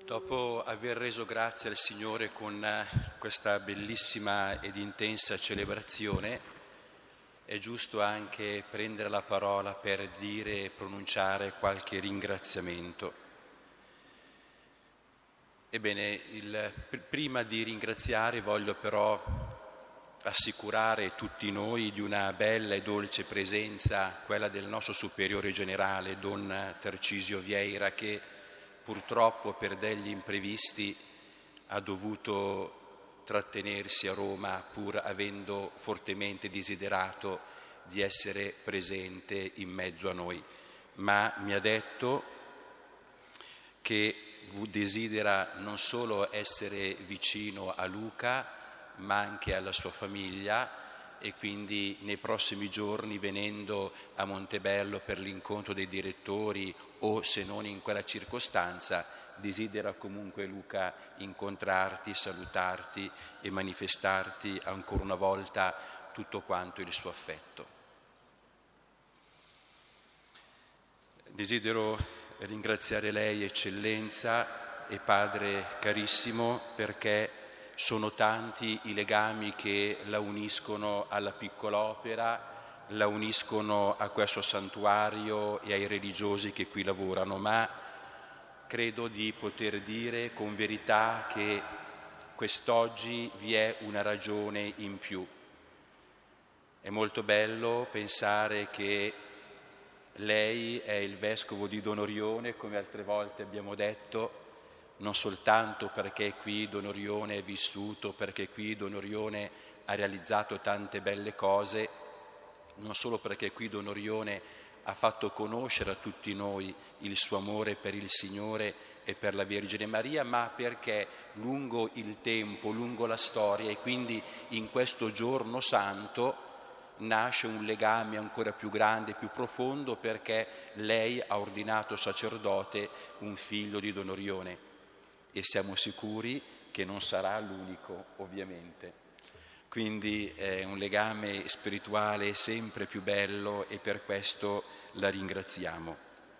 Dopo aver reso grazie al Signore con questa bellissima ed intensa celebrazione, è giusto anche prendere la parola per dire e pronunciare qualche ringraziamento. Ebbene, prima di ringraziare voglio però assicurare tutti noi di una bella e dolce presenza, quella del nostro Superiore Generale, Don Tarcisio Vieira, che purtroppo per degli imprevisti ha dovuto trattenersi a Roma pur avendo fortemente desiderato di essere presente in mezzo a noi. Ma mi ha detto che desidera non solo essere vicino a Luca, ma anche alla sua famiglia, e quindi nei prossimi giorni, venendo a Montebello per l'incontro dei direttori o se non in quella circostanza, desidera comunque, Luca, incontrarti, salutarti e manifestarti ancora una volta tutto quanto il suo affetto. Desidero ringraziare lei, Eccellenza e Padre carissimo, perché sono tanti i legami che la uniscono alla piccola opera, la uniscono a questo santuario e ai religiosi che qui lavorano, ma credo di poter dire con verità che quest'oggi vi è una ragione in più. È molto bello pensare che lei è il Vescovo di Don Orione, come altre volte abbiamo detto, non soltanto perché qui Don Orione è vissuto, perché qui Don Orione ha realizzato tante belle cose, non solo perché qui Don Orione ha fatto conoscere a tutti noi il suo amore per il Signore e per la Vergine Maria, ma perché lungo il tempo, lungo la storia e quindi in questo giorno santo nasce un legame ancora più grande, più profondo, perché lei ha ordinato sacerdote un figlio di Don Orione. E siamo sicuri che non sarà l'unico, ovviamente. Quindi è un legame spirituale sempre più bello e per questo la ringraziamo.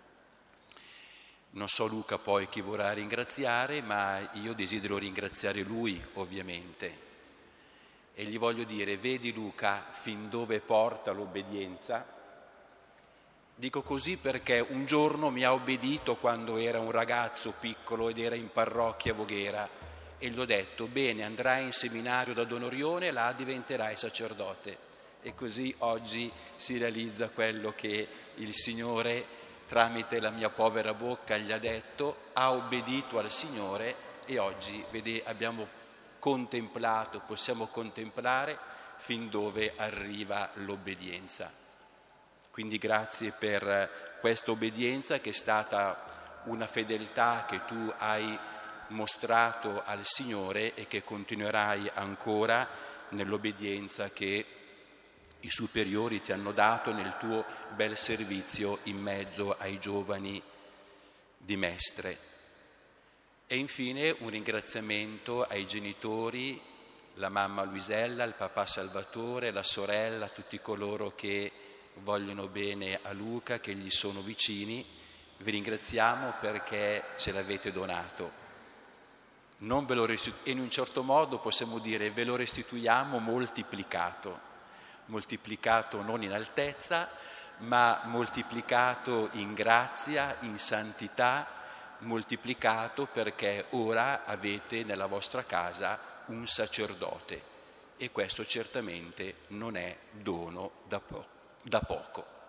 Non so, Luca, poi chi vorrà ringraziare, ma io desidero ringraziare lui, ovviamente. E gli voglio dire: vedi, Luca, fin dove porta l'obbedienza? Dico così perché un giorno mi ha obbedito quando era un ragazzo piccolo ed era in parrocchia a Voghera, e gli ho detto: bene, andrai in seminario da Don Orione e là diventerai sacerdote. E così oggi si realizza quello che il Signore, tramite la mia povera bocca, gli ha detto, ha obbedito al Signore, e oggi abbiamo contemplato, possiamo contemplare fin dove arriva l'obbedienza. Quindi grazie per questa obbedienza, che è stata una fedeltà che tu hai mostrato al Signore e che continuerai ancora nell'obbedienza che i superiori ti hanno dato nel tuo bel servizio in mezzo ai giovani di Mestre. E infine un ringraziamento ai genitori, la mamma Luisella, il papà Salvatore, la sorella, tutti coloro che vogliono bene a Luca, che gli sono vicini. Vi ringraziamo perché ce l'avete donato. E in un certo modo possiamo dire ve lo restituiamo moltiplicato non in altezza, ma moltiplicato in grazia, in santità, moltiplicato perché ora avete nella vostra casa un sacerdote, e questo certamente non è dono da poco.